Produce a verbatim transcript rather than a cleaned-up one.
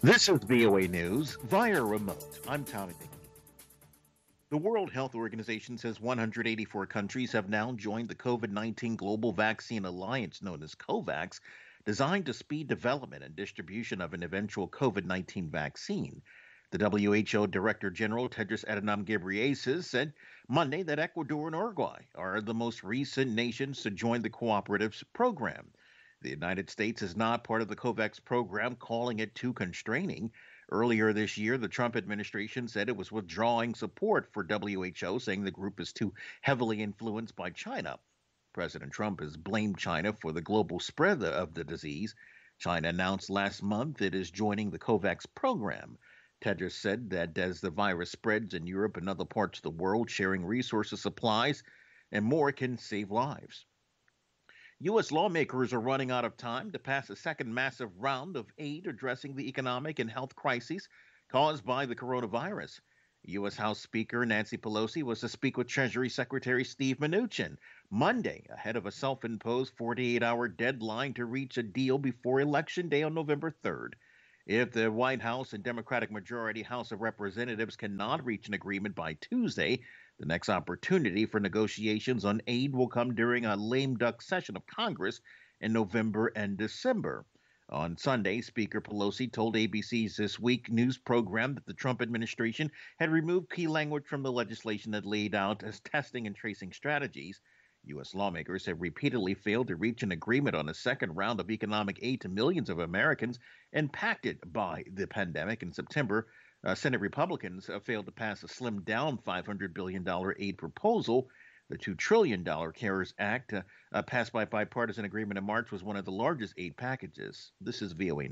This is V O A News via remote. I'm Tommy McNeil. The World Health Organization says one hundred eighty-four countries have now joined the COVID nineteen Global Vaccine Alliance, known as COVAX, designed to speed development and distribution of an eventual COVID nineteen vaccine. The W H O Director General Tedros Adhanom Ghebreyesus said Monday that Ecuador and Uruguay are the most recent nations to join the cooperative's program. The United States is not part of the COVAX program, calling it too constraining. Earlier this year, the Trump administration said it was withdrawing support for W H O, saying the group is too heavily influenced by China. President Trump has blamed China for the global spread of the disease. China announced last month it is joining the COVAX program. Tedros said that as the virus spreads in Europe and other parts of the world, sharing resources, supplies, and more can save lives. U S lawmakers are running out of time to pass a second massive round of aid addressing the economic and health crises caused by the coronavirus. U S. House Speaker Nancy Pelosi was to speak with Treasury Secretary Steve Mnuchin Monday ahead of a self imposed forty-eight hour deadline to reach a deal before Election Day on November third. If the White House and Democratic majority House of Representatives cannot reach an agreement by Tuesday, the next opportunity for negotiations on aid will come during a lame duck session of Congress in November and December. On Sunday, Speaker Pelosi told A B C's This Week news program that the Trump administration had removed key language from the legislation that laid out as testing and tracing strategies. U S lawmakers have repeatedly failed to reach an agreement on a second round of economic aid to millions of Americans impacted by the pandemic. In September, uh, Senate Republicans uh, failed to pass a slimmed down five hundred billion dollars aid proposal. The two trillion dollars CARES Act, uh, uh, passed by bipartisan agreement in March, was one of the largest aid packages. This is V O A.